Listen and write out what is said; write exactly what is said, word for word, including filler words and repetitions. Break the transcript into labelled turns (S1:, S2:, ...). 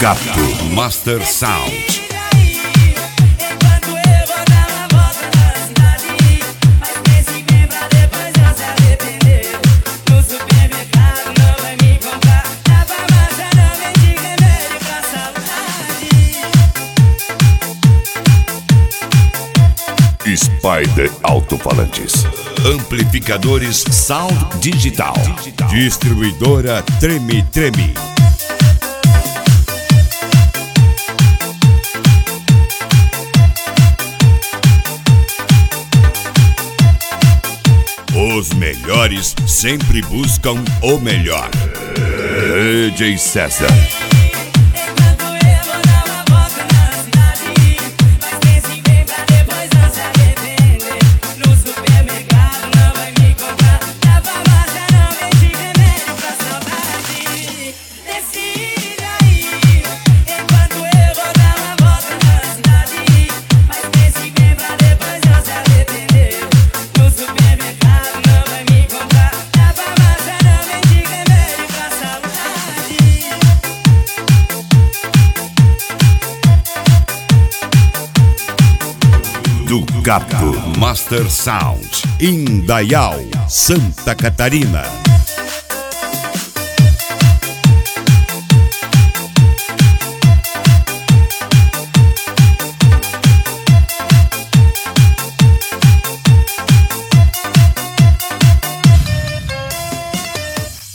S1: Capto Master Sound. Spider Alto-Falantes. Amplificadores Sound Digital. Distribuidora Treme Treme. Os melhores sempre buscam o melhor. D J César. Do Capto Master Sound, Indaial, Santa Catarina.